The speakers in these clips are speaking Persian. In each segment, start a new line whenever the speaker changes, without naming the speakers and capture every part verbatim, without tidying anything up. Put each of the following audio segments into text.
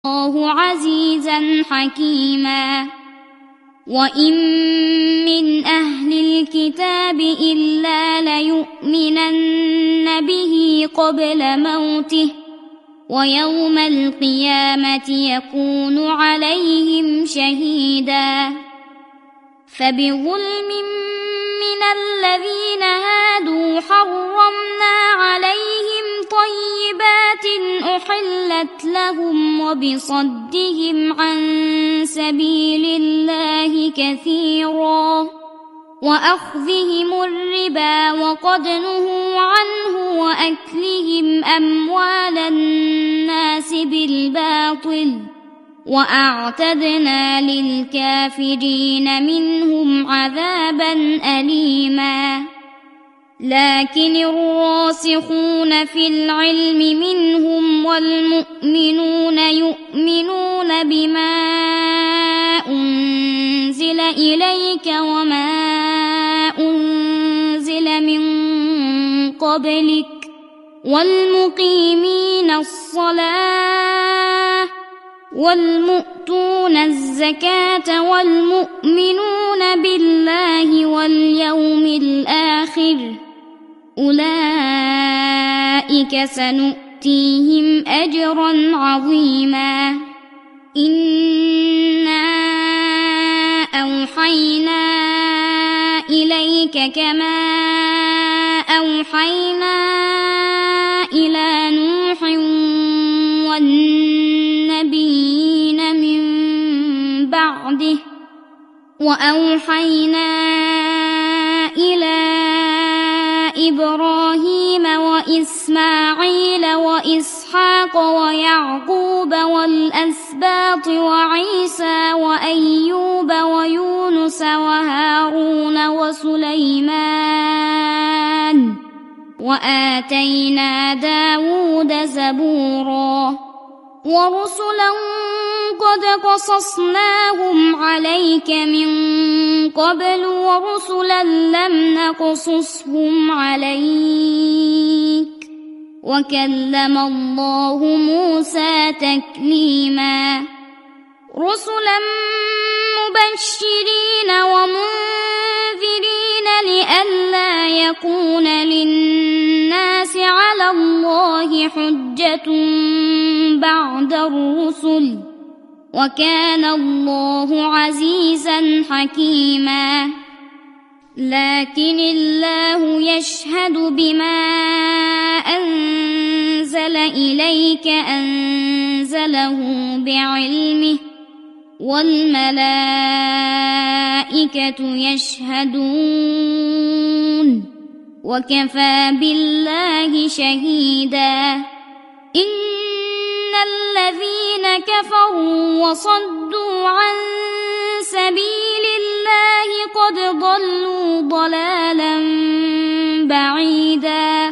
الله عزيزا حكيما. وإن من أهل الكتاب إلا ليؤمنن به قبل موته ويوم القيامة يكون عليهم شهيدا. فبظلم من الذين هادوا حرمنا عليهم طيبات أحلت لهم وبصدهم عن سبيل الله كثيرا وأخذهم الربا وقد نهوا عنه وأكلهم أموال الناس بالباطل وأعتدنا للكافرين منهم عذابا أليما. لكن الراسخون في العلم منهم والمؤمنون يؤمنون بما أنزل إليك وما أنزل من قبلك والمقيمين الصلاة والمؤتون الزكاة والمؤمنون بالله واليوم الآخر أولئك سنؤتيهم أجرا عظيما. إنا أوحينا إليك كما أوحينا إلى نوح والنبيين من بعده وأوحينا إلى إبراهيم وإسماعيل وإسحاق ويعقوب والأسباط وعيسى وأيوب ويونس وهارون وسليمان وآتينا داود زبورا. ورسلا قد قصصناهم عليك من قبل ورسلا لم نقصصهم عليك وكلم الله موسى تكليما. رسلا مبشرين ومنذرين لئلا يكون للناس على الله حجة بعد الرسل وكان الله عزيزا حكيما. لكن الله يشهد بما أنزل إليك أنزله بعلمه والملائكة يشهدون وكفى بالله شهيدا. إن الذين كفروا وصدوا عن سبيل الله قد ضلوا ضلالا بعيدا.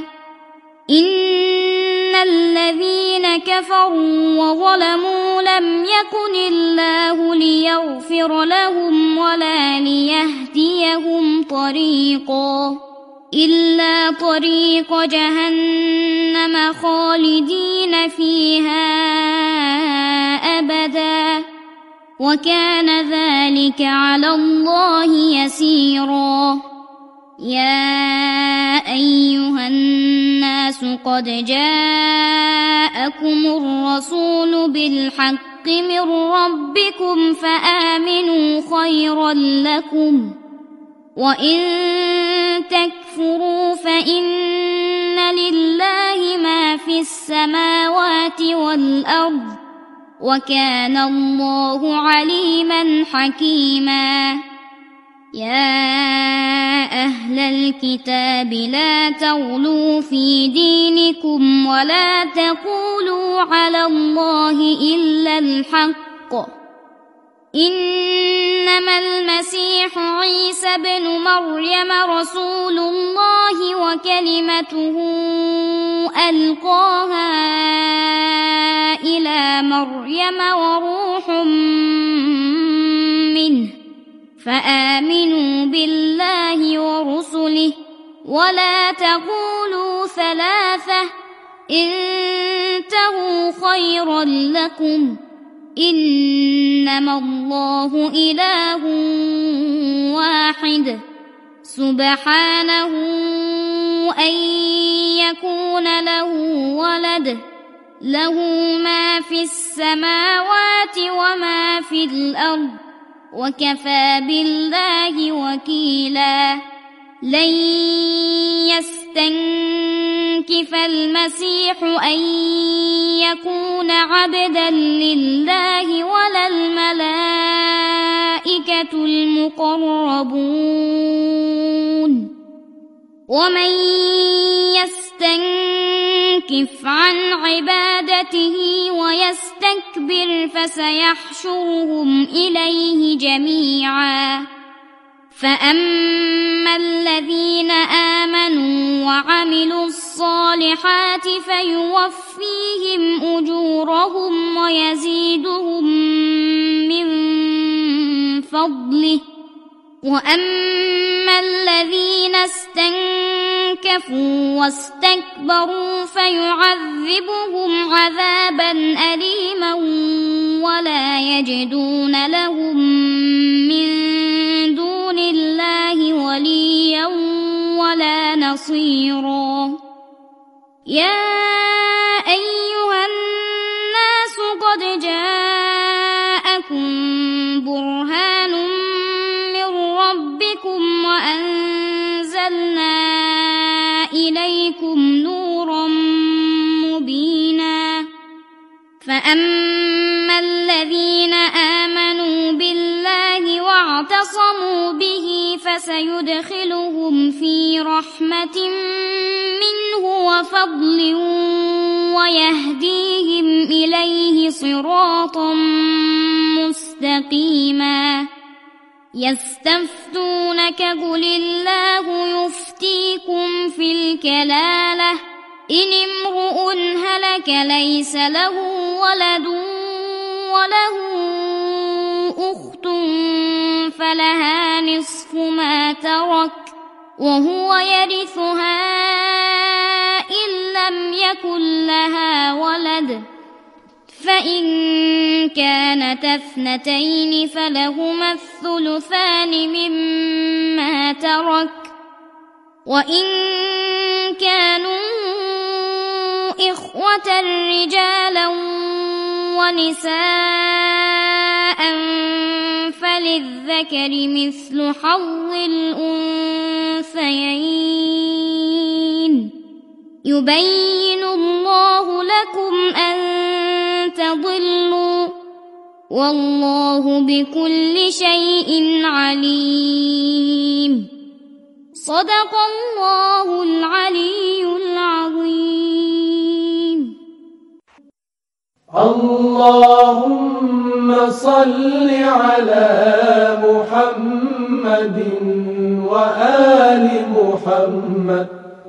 إن الذين كفروا وظلموا لم يكن الله ليغفر لهم ولا ليهديهم طريقا إلا طريق جهنم خالدين فيها أبدا وكان ذلك على الله يسيرا. يا أيها الناس قد جاءكم الرسول بالحق من ربكم فآمنوا خيرا لكم وإن تكفروا فإن لله ما في السماوات والأرض وكان الله عليما حكيما. يا أهل الكتاب لا تغلوا في دينكم ولا تقولوا على الله إلا الحق. إنما المسيح عيسى بن مريم رسول الله وكلمته ألقاها إلى مريم وروح منه فآمنوا بالله ورسله ولا تقولوا ثلاثة انتهوا خيرا لكم إنما الله إله واحد سبحانه أن يكون له ولد له ما في السماوات وما في الأرض وكفى بالله وكيلا لن يستنكف المسيح أن يكون عبدا لله ولا الملائكة المقربون ومن يستنكف عن عبادته ويستكبر فسيحشرهم إليه جميعا فأما الذين آمنوا وعملوا الصالحات فيوفيهم أجورهم ويزيدهم من فضله وأما الذين استنكفوا واستكبروا فيعذبهم عذابا أليما ولا يجدون لهم من دون الله وليا ولا نصيرا يا أيها الناس قد جاءكم برهان ربكم وأنزلنا إليكم نورا مبينا فأما الذين آمنوا بالله واعتصموا به فسيدخلهم في رحمة منه وفضل ويهديهم إليه صراطا مستقيما يستفتونك قل الله يفتيكم في الكلالة إن امرؤ هلك ليس له ولد وله أخت فلها نصف ما ترك وهو يرثها إن لم يكن لها ولد فإن كانت اثنتين فلهما الثلثان مما ترك وإن كانوا إخوة رجالا ونساء فللذكر مثل حظ الأنثيين يبين الله لكم أن تضلوا والله بكل شيء عليم صدق الله العلي العظيم
اللهم صل على محمد وآل محمد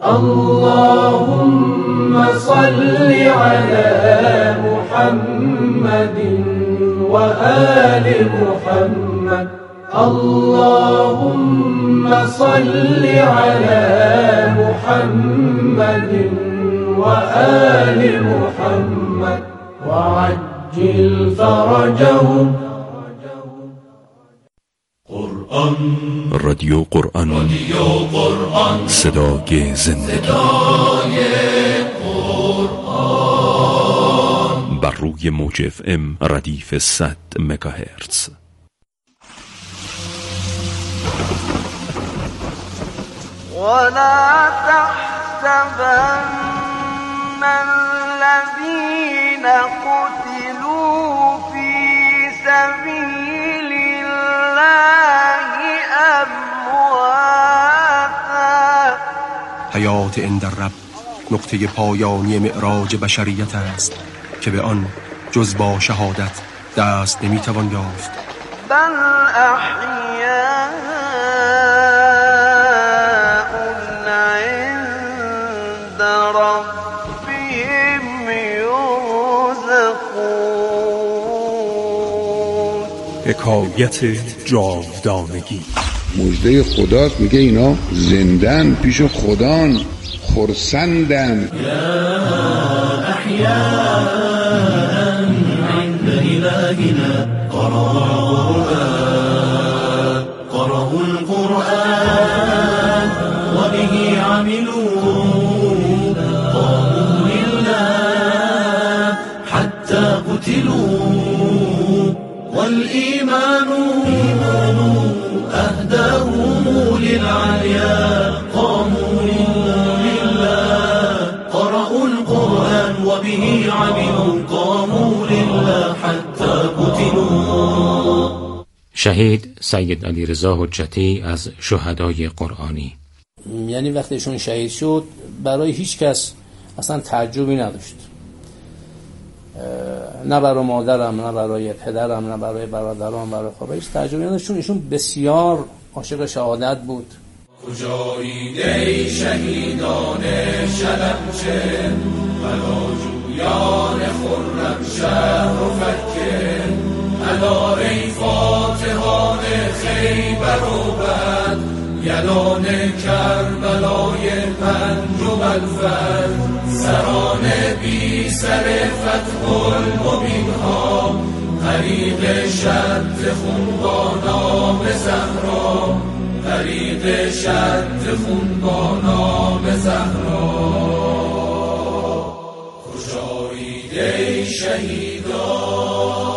اللهم صل على محمد وآل محمد اللهم صل على محمد وآل محمد وعجل فرجهم.
قرآن
رادیو قرآن
رادیو قرآن
صدای زندگی
صدای قرآن
بر روی موج اف ام ردیف صد مگاهرتز.
ولا تحسبن الذين قتلوا في سبيل الله امواتا.
حیات عند الرب نقطه پایانی معراج بشریت است که به آن جز با شهادت دست نمیتوان یافت.
بل احیاء عند ربهم یرزقون.
حکایت جاودانگی.
مژده خداست، میگه اینا زندن پیش خدان، خرسندن.
یا احیاء عند جاهلا قرأوا القرآن قرأوا القرآن وبه عملوا قاموا لله حتى قتلوا والإيمان أهداهم للعليا قاموا لله قرأوا القرآن وبه عملوا قاموا لله حتى قتلوا.
شهید سید علیرضا حجتی از شهدای قرآنی.
یعنی وقتی ایشون شهید شد برای هیچ کس اصلا تعجبی نداشت، نه برای مادرم، نه برای پدرم، نه برای برادرام، برای خدا هیچ تعجبی نداشت، چون ایشون بسیار عاشق شهادت بود.
کجایید ای شهیدان شلمچه بلاجویان خرم شهر و فکه الا ای فاتحان خیبر و بد یلان کربلای پنج و بلفت سران بی سر فتح المبین ها طریق شد خون با نام زهرا طریق شد خون با نام زهرا خوشایید ای شهیدان.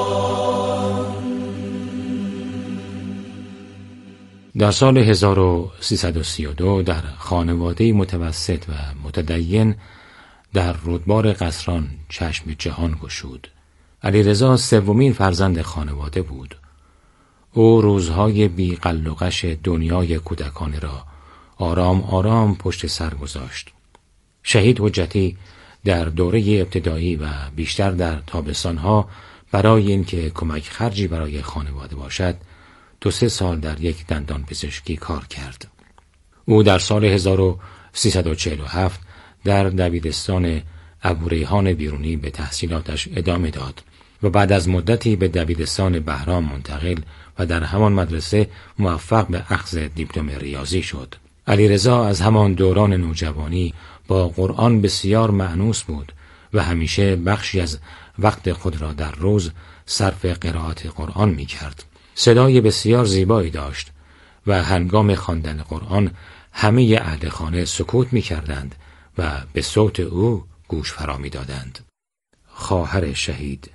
در سال هزار و سیصد و سی و دو در خانواده متوسط و متدین در رودبار قصران چشم جهان گشود. علیرضا سومین فرزند خانواده بود. او روزهای بی قل و غش دنیای کودکانه را آرام آرام پشت سر گذاشت. شهید حجتی در دوره ابتدایی و بیشتر در تابستانها برای اینکه کمک خرجی برای خانواده باشد دو سه سال در یک دندان پزشکی کار کرد. او در سال هزار و سیصد و چهل و هفت در دبیرستان ابوریحان بیرونی به تحصیلاتش ادامه داد و بعد از مدتی به دبیرستان بهرام منتقل و در همان مدرسه موفق به اخذ دیپلم ریاضی شد. علیرضا از همان دوران نوجوانی با قرآن بسیار مأنوس بود و همیشه بخشی از وقت خود را در روز صرف قرائت قرآن می کرد. صدای بسیار زیبایی داشت و هنگام خواندن قرآن همه اهل خانه سکوت می کردند و به صوت او گوش فرا می دادند. خواهر شهید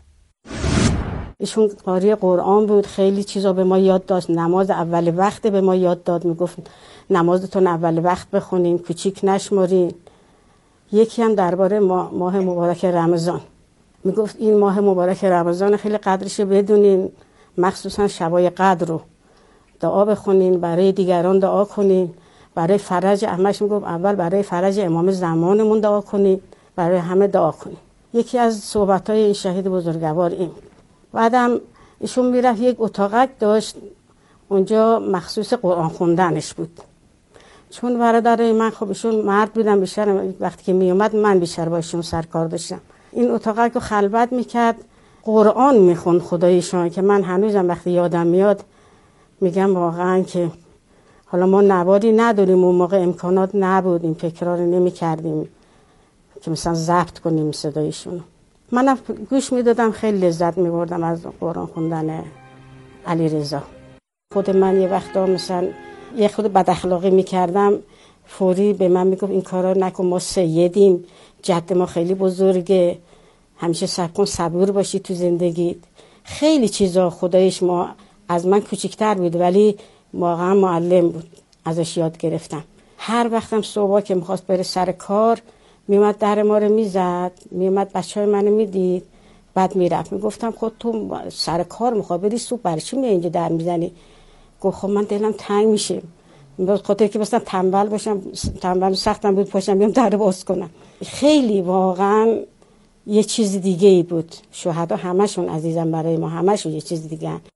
ایشون قاری قرآن بود، خیلی چیزا به ما یاد داشت. نماز اول وقت به ما یاد داد، میگفت نمازتون اول وقت بخونین، کوچیک نشمرین. یکی هم درباره ماه, ماه مبارک رمضان میگفت این ماه مبارک رمضان خیلی قدرش بدونین، مخصوصا شبای قدر رو دعا بخونین، برای دیگران دعا کنین، برای فرج همش میگفت اول برای فرج امام زمانمون دعا کنین، برای همه دعا کنین. یکی از صحبت‌های این شهید بزرگوار این. بعدم ایشون میرفت یک اتاقک داشت، اونجا مخصوص قرآن خوندنش بود. چون برادر من خب ایشون مرد بودن بیشتر، وقتی که میومد من بیشتر با ایشون سرکار داشتم. این اتاقک رو خلوت میکرد، قرآن میخوند خدایشون که من هنوزم وقتی یادم میاد میگم واقعا که حالا ما نواری نداریم، اون موقع امکانات نبود، این فکرها رو نمیکردیم که مثلا ضبط کنیم صدایشون. منم گوش میدادم، خیلی لذت میبردم از قرآن خوندن علیرضا. خود من یه وقتا مثلا یه خود بد اخلاقی میکردم، فوری به من میگفت این کارا نکن، ما سیدیم، جد ما خیلی بزرگه، همیشه صبر کن، صبور باشی تو زندگیت. خیلی چیزا خدایش ما از من کوچیک‌تر بود ولی واقعا معلم بود، ازش یاد گرفتم. هر وقتم صبح که میخواست بره سر کار میومد در ما رو میزد، میومد بچهای منو میدید، بعد میرفت. میگفتم خود تو سر کار میخوای بری صبح، برای چی میای اینجا در میزنی؟ گفت خب من دلم تنگ میشه، خاطر که مثلا تنبل باشم، تنبل سختم بود پاشم بیام در باز کنم. خیلی واقعا یه چیز دیگه ای بود. شهدا همشون عزیزم برای ما، همشون یه چیز دیگه هن.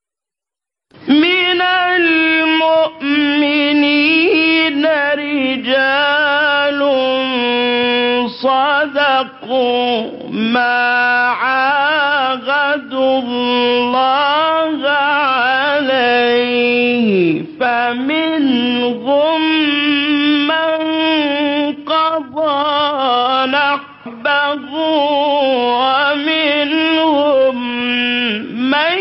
من المؤمنین رجال صدقوا ما عاهدوا الله علیه فمنهم من قضى نحبه ومنهم من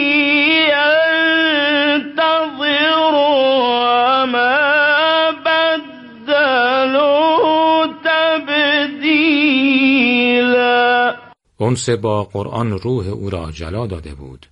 ينتظر وما بدلوا تبدیلا.
اونس با قرآن روح او را جلا داده بود.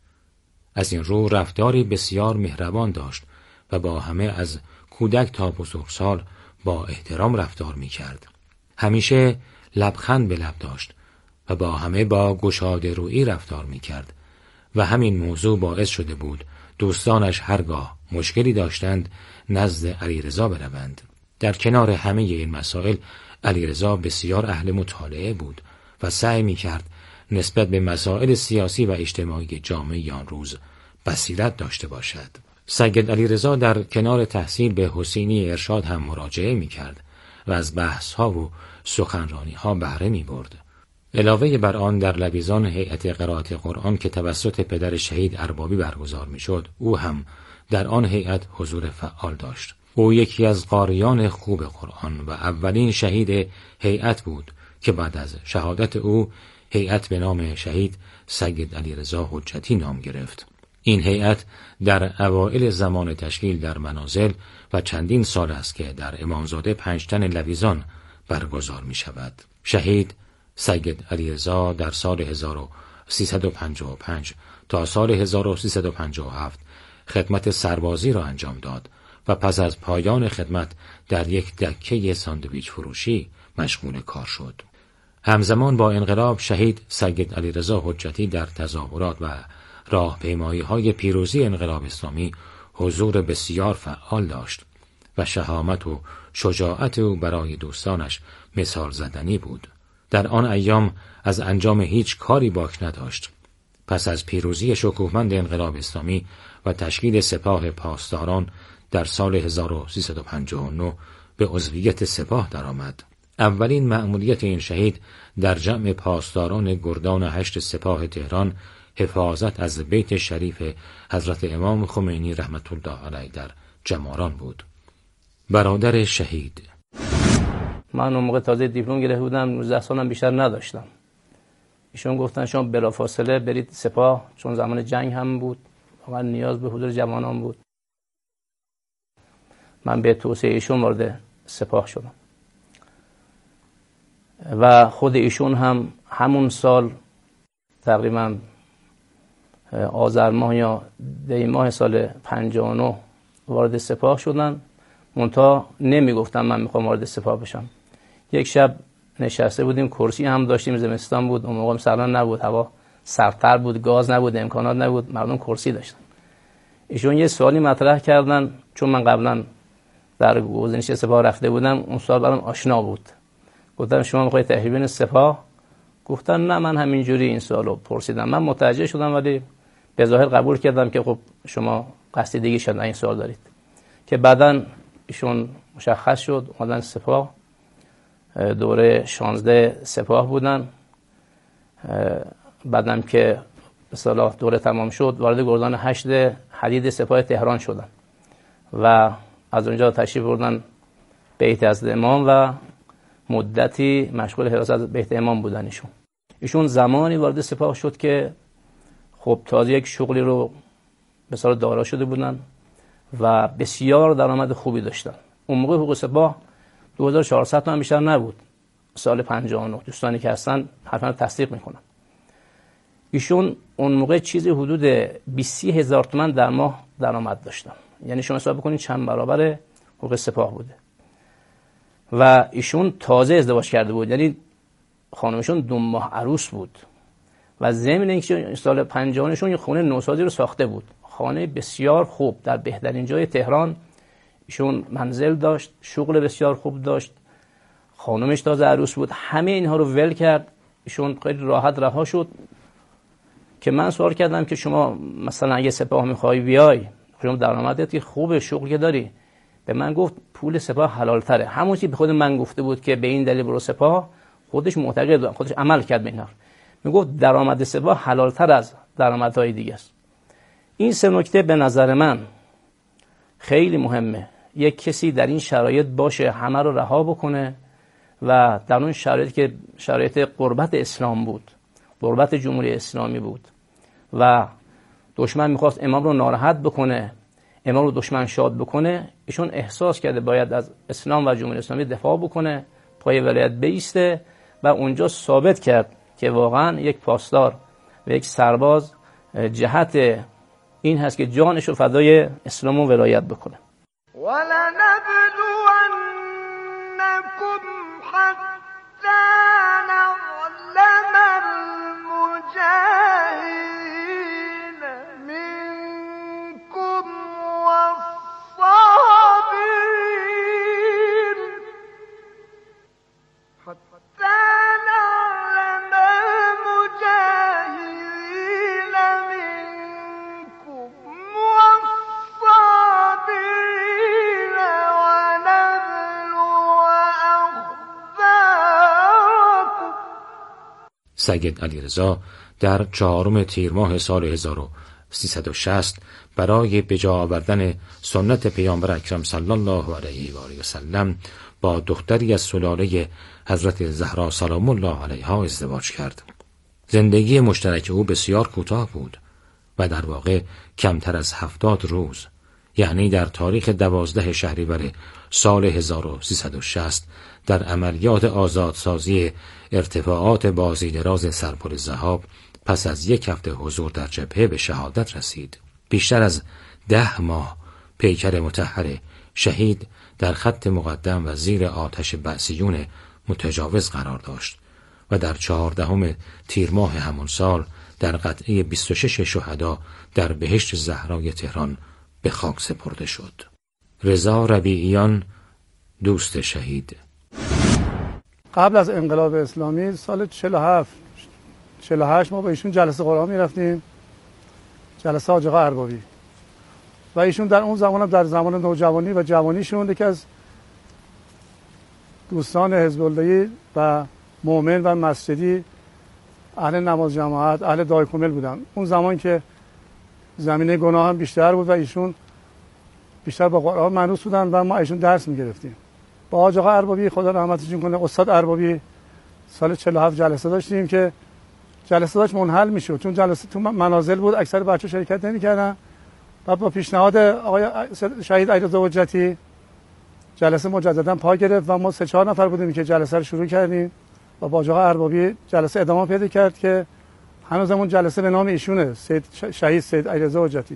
از این رو رفتاری بسیار مهربان داشت و با همه از کودک تا بزرگسال با احترام رفتار می کرد. همیشه لبخند به لب داشت و با همه با گشاده رویی رفتار می کرد و همین موضوع باعث شده بود دوستانش هرگاه مشکلی داشتند نزد علیرضا بروند. در کنار همه این مسائل علیرضا بسیار اهل مطالعه بود و سعی می کرد نسبت به مسائل سیاسی و اجتماعی جامعه آن روز بصیرت داشته باشد. سید علیرضا در کنار تحصیل به حسینی ارشاد هم مراجعه می کرد و از بحث ها و سخنرانی ها بهره می برد. علاوه بر آن در لویزان هیئت قرائت قرآن که توسط پدر شهید اربابی برگزار می شد، او هم در آن هیئت حضور فعال داشت. او یکی از قاریان خوب قرآن و اولین شهید هیئت بود که بعد از شهادت او هیئت به نام شهید سید علیرضا حجتی نام گرفت. این هیئت در اوایل زمان تشکیل در منازل و چندین سال است که در امامزاده پنجتن لویزان برگزار می شود. شهید سید علیرضا در سال هزار و سیصد و پنجاه و پنج تا سال هزار و سیصد و پنجاه و هفت خدمت سربازی را انجام داد و پس از پایان خدمت در یک دکه ساندویچ فروشی مشغول کار شد. همزمان با انقلاب شهید سید علیرضا حجتی در تظاهرات و راهپیمایی‌های پیروزی انقلاب اسلامی حضور بسیار فعال داشت و شهامت و شجاعت او برای دوستانش مثال زدنی بود. در آن ایام از انجام هیچ کاری باک نداشت. پس از پیروزی شکوهمند انقلاب اسلامی و تشکیل سپاه پاسداران در سال هزار و سیصد و پنجاه و نه به عضویت سپاه درآمد. اولین مأموریت این شهید در جمع پاسداران گردان هشت سپاه تهران حفاظت از بیت شریف حضرت امام خمینی رحمت الله علیه در جماران بود. برادر شهید:
من اون موقع تازه دیپلم گرفته بودم، نوزده سالم بیشتر نداشتم. ایشون گفتن شما بلافاصله برید سپاه، چون زمان جنگ هم بود، واقعا نیاز به حضور جوانان بود. من به توصیه ایشون وارد سپاه شدم و خود ایشون هم همون سال تقریبا آذر ماه یا دی ماه سال پنجاه و نه وارد سپاه شدن. منتها نمیگفتم من میخوام وارد سپاه بشم. یک شب نشسته بودیم، کرسی هم داشتیم، زمستان بود، اون موقع سالن نبود، هوا سردتر بود، گاز نبود، امکانات نبود، مردم کرسی داشتن. ایشون یه سوالی مطرح کردن، چون من قبلا در گزینش سپاه رفته بودم، اون سوال برام آشنا بود. گفتم شما میخواید تحریبین سپاه؟ گفتن نه، من همینجوری این سوالو پرسیدم. من متوجه شدم ولی به ظاهر قبول کردم که خب شما قصد دیگه شدن این سوال دارید. که بعداً ایشون مشخص شد اومدن سپاه، دوره شانزده سپاه بودن. بعدم که به اصطلاح دوره تمام شد وارد گردان هشت حدید سپاه تهران شدن و از اونجا تشریف بردن بیت از امام و مدتی مشغول حراست از بیت امام بودن. ایشون ایشون زمانی وارد سپاه شد که خب تازه یک شغلی رو به اصطلاح دارا شده بودن و بسیار درآمد خوبی داشتن. اون موقع حقوق سپاه دو هزار و چهارصد تومان بیشتر نبود. سال پنجاه و نه دوستانی که هستن حتما تصدیق میکنن. ایشون اون موقع چیزی حدود بیست هزار تومان در ماه درآمد داشتن. یعنی شما حساب بکنید چند برابر حقوق سپاه بوده. و ایشون تازه ازدواج کرده بود، یعنی خانمشون دو ماه عروس بود و ضمن اینکه سال پنجاه و نه ایشون یه خونه نوسازی رو ساخته بود، خانه بسیار خوب در بهترین جای تهران. ایشون منزل داشت، شغل بسیار خوب داشت، خانمش تازه عروس بود. همه اینها رو ول کرد، ایشون خیلی راحت رها شد. که من سوال کردم که شما مثلا اگه سپاه میخوای بیای، شما درآمدت خوبه، شغلی داری، به من گفت پول سپاه حلال تره. همون چیزی به خود من گفته بود که به این دلیل برو سپاه، خودش معتقد بود، خودش عمل کرد به اینا. میگفت درآمد سپاه حلال تر از درآمدهای دیگه است. این سه نکته به نظر من خیلی مهمه. یک کسی در این شرایط باشه، همه رو رها بکنه و در اون شرایط که شرایط قربت اسلام بود، قربت جمهوری اسلامی بود و دشمن میخواست امام رو ناراحت بکنه، امام رو دشمن شاد بکنه، ایشون احساس کرده باید از اسلام و جمهوری اسلامی دفاع بکنه، پای ولایت بیسته و اونجا ثابت کرد که واقعا یک پاسدار و یک سرباز جهت این هست که جانش رو فدای اسلام و ولایت بکنه.
وَلَنَبْلُوَنَّكُمْ حَتَّى نَعْلَمَ الْمُجَاهِدِينَ مِنكُمْ وَالصَّابِرِينَ حَتَّى نَعْلَمَ الْمُجَاهِدِينَ مِنكُمْ وَالصَّابِرِينَ وَنَبْلُوَ أَخْبَارَكُمْ.
سید علیرضا در چهارم تیر ماه سال هزار و سیصد و شصت برای به جا آوردن سنت پیامبر اکرم صلی الله علیه و آله و سلم با دختری از سلاله حضرت زهرا سلام الله علیها ازدواج کرد. زندگی مشترک او بسیار کوتاه بود و در واقع کمتر از هفتاد روز، یعنی در تاریخ دوازده شهریور سال هزار و سیصد و شصت در عملیات آزادسازی ارتفاعات بازیدراز سرپل ذهاب پس از یک هفته حضور در جبهه به شهادت رسید. بیشتر از ده ماه پیکر مطهر شهید در خط مقدم و زیر آتش بعثیون متجاوز قرار داشت و در چهاردهم تیر ماه همان سال در قطعه بیست و شش شهدا در بهشت زهرای تهران به خاک سپرده شد. رضا ربیعیان، دوست شهید.
قبل از انقلاب اسلامی سال چهل و هفت چهل و هشت ما با ایشون جلسه قرآن می رفتیم، جلسه حاج آقا اربابی، و ایشون در اون زمان هم در زمان نوجوانی و جوانیشون یکی از دوستان حزب اللهی و مؤمن و مسجدی، اهل نماز جماعت، اهل دعای کامل بودن. اون زمان که زمینه گناه هم بیشتر بود و ایشون بیشتر با قرآن مانوس بودن و ما ایشون درس می گرفتیم. با حاج آقا اربابی خدا رحمتشون کنه، استاد اربابی، سال چهل و هفت جلسه داشتیم که جلسه داشت منحل میشد، چون جلسه تو منازل بود، اکثر بچه شرکت نمی‌کردن. و با پیشنهاد آقای شهید علیرضا حجتی جلسه مجددا پا گرفت و ما سه چهار نفر بودیم که جلسه رو شروع کردیم و با آقا اربابی جلسه ادامه پیدا کرد که هنوزمون جلسه به نام ایشونه، سید شهید سید علیرضا حجتی.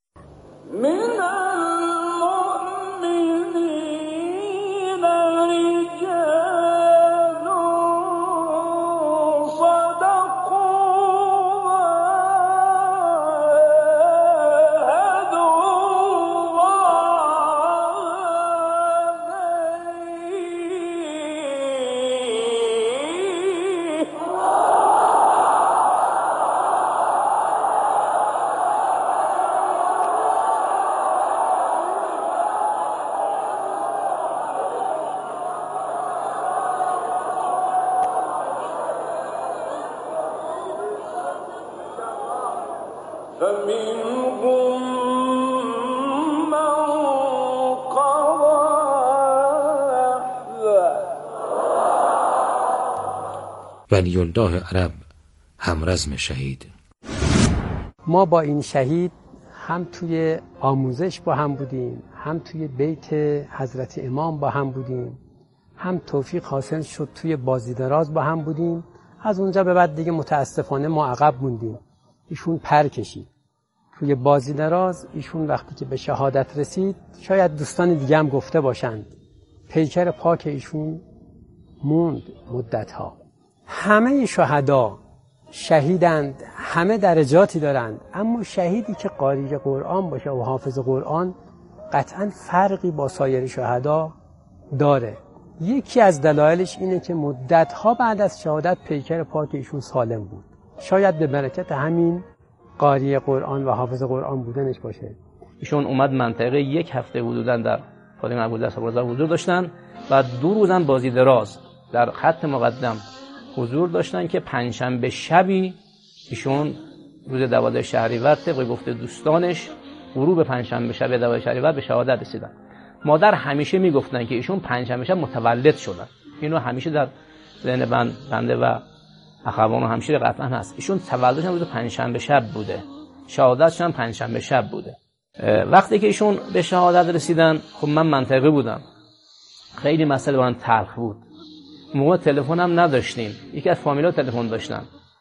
ولی الله عرب، همرزم شهید.
ما با این شهید هم توی آموزش با هم بودیم، هم توی بیت حضرت امام با هم بودیم، هم توفیق حاصل شد توی بازیدراز با هم بودیم. از اونجا به بعد دیگه متاسفانه ما عقب موندیم، ایشون پر کشید. توی بازیدراز ایشون وقتی که به شهادت رسید، شاید دوستان دیگه هم گفته باشند، پیکر پاک ایشون موند مدتها. همه شهدا شهیدند، همه درجاتی دارند، اما شهیدی که قاری قرآن باشه و حافظ قرآن قطعا فرقی با سایر شهدا داره. یکی از دلایلش اینه که مدتها بعد از شهادت پیکر پاک ایشون سالم بود. شاید به برکت همین قاری قرآن و حافظ قرآن بودنش باشه.
ایشون اومد منطقه یک هفته حدوداً در فاطمه ابوالله صبرزا حضور داشتن و دو روزن بازی دراز در خط مقدم حضور داشتن که پنجشنبه شبی ایشون روز دوازده شهریور طبق گفته دوستانش غروب پنجشنبه شب دوازده شهریور به شهادت رسیدن. مادر همیشه میگفتن که ایشون پنجشنبه شب متولد شدن. اینو همیشه در ذهن بنده و اخوان و همشیر قطعا هست. ایشون تولدشون روز پنجشنبه شب بوده شهادتش هم پنجشنبه شب بوده. وقتی که ایشون به شهادت رسیدن، خب من منطقه بودم، خیلی مسئله برام تلخ بود. موقع تلفن هم نداشتیم، یکی از فامیلا تلفن داشتن.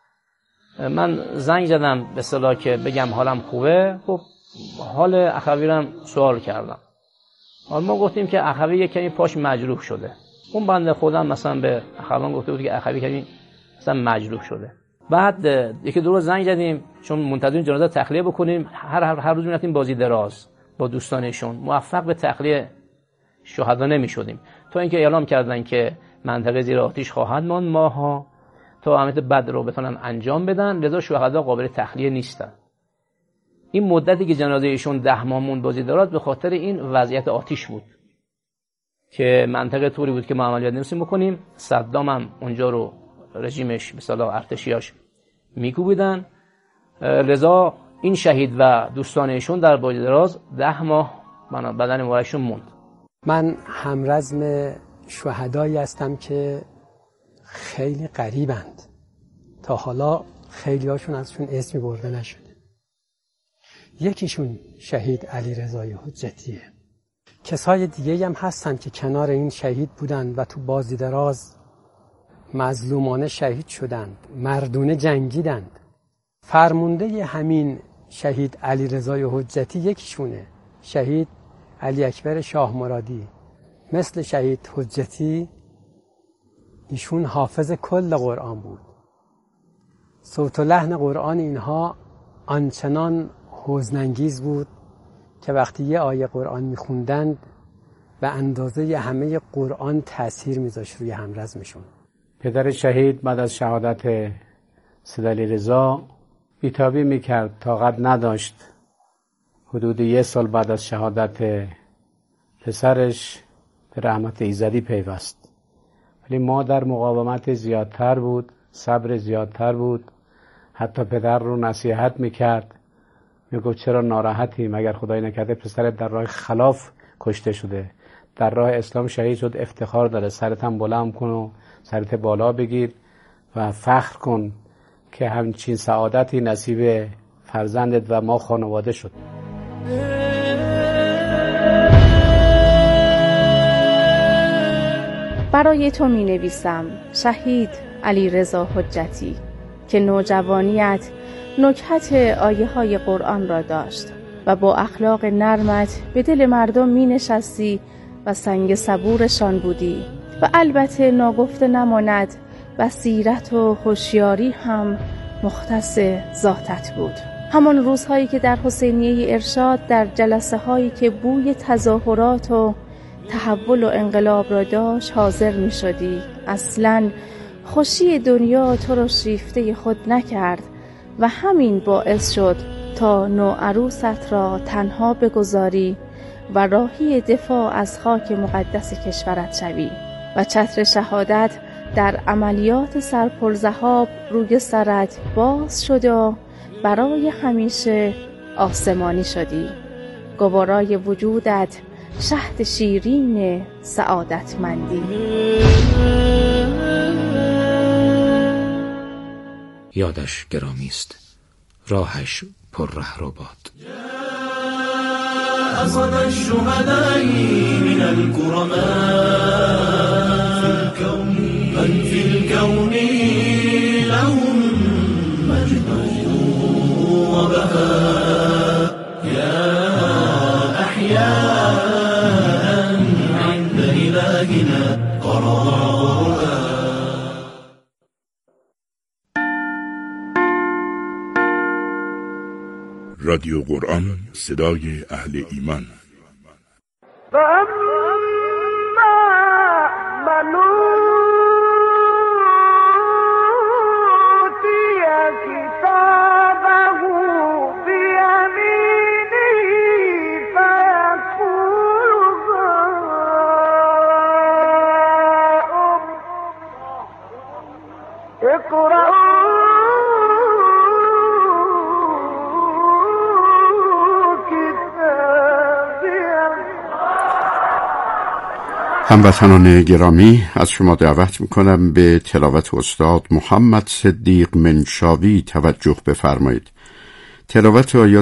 من زنگ زدم به اصطلاح که بگم حالم خوبه. خب حال اخویرم سوال کردم. حالا ما گفتیم که اخوی یک کمی پاش مجروح شده. اون بنده خودم مثلا به اخوان گفته بود که اخوی کمی مثلا مجروح شده. بعد یکی دو روز زنگ زدیم چون منتظر جنازه تخلیه بکنیم. هر هر, هر روز میرفتیم بازی دراز با دوستانشون، موفق به تخلیه شهدا نمیشدیم، تا اینکه اعلام کردن که منطقه زیر آتش خواهد ماند ماها تا عملیات بد رو بتونن انجام بدن، لذا شهدا قابل تخلیه نیستن. این مدتی که جنازه ایشون ده ماه موند بازی دراز به خاطر این وضعیت آتش بود که منطقه طوری بود که ما عملیات نمی‌تونیم بکنیم. صدام هم اونجا رو رژیمش به اصطلاح ارتشیاش میکوبیدن، لذا این شهید و دوستان ایشون در بازی دراز ده ماه بدن مبارکشون موند.
من همرزم شهدایی هستم که خیلی غریبند، تا حالا خیلی هاشون ازشون اسمی برده نشده. یکیشون شهید علیرضا حجتیه. کسای دیگه هم هستن که کنار این شهید بودن و تو بازی دراز مظلومانه شهید شدند، مردونه جنگیدند. فرمانده همین شهید علیرضا حجتی یکیشونه، شهید علی اکبر شاه مرادی. مثل شهید حجتی ایشون حافظ کل قرآن بود. صوت و لحن قرآن اینها آنچنان حزن‌انگیز بود که وقتی یه آیه قرآن میخوندند به اندازه همه قرآن تأثیر میذاشت روی همرزمشون.
پدر شهید بعد از شهادت سید علیرضا بیتابی میکرد، طاقت نداشت. حدود یه سال بعد از شهادت پسرش به رحمت ایزدی پیوست، ولی مادر مقاومت زیادتر بود، صبر زیادتر بود. حتی پدر رو نصیحت میکرد، میگفت چرا ناراحتی، مگر خدای نکرده پسرت در راه خلاف کشته شده، در راه اسلام شهید شد، افتخار داره، سرت هم بلند کن و سرت بالا بگیر و فخر کن که همچین سعادتی نصیب فرزندت و ما خانواده شد.
برای تو می نویسم شهید علیرضا حجتی که نوجوانیت نکهت آیه های قرآن را داشت و با اخلاق نرمت به دل مردم می نشستی و سنگ صبورشان بودی و البته ناگفته نماند بصیرت و هوشیاری هم مختص ذاتت بود. همان روزهایی که در حسینیه ارشاد در جلسه هایی که بوی تظاهرات و تحول و انقلاب را داشت حاضر می شدی. اصلاً خوشی دنیا تو را شیفته خود نکرد و همین باعث شد تا نوعروست را تنها بگذاری و راهی دفاع از خاک مقدس کشورت شوی و چتر شهادت در عملیات سرپرذهاب روی سرت باز شد و برای همیشه آسمانی شدی. گوارای وجودت شهد شیرین سعادتمندی.
یادش گرامی است، راهش پر رهرو باد.
أصد الشهداء من الكرماء من في الكون لهم مجد وبهاء يا أحياء عند إلهنا قرار.
رادیو قرآن، صدای اهل ایمان.
هموطنان گرامی، از شما دعوت میکنم به تلاوت استاد محمد صدیق منشاوی توجه بفرمایید. تلاوت آیات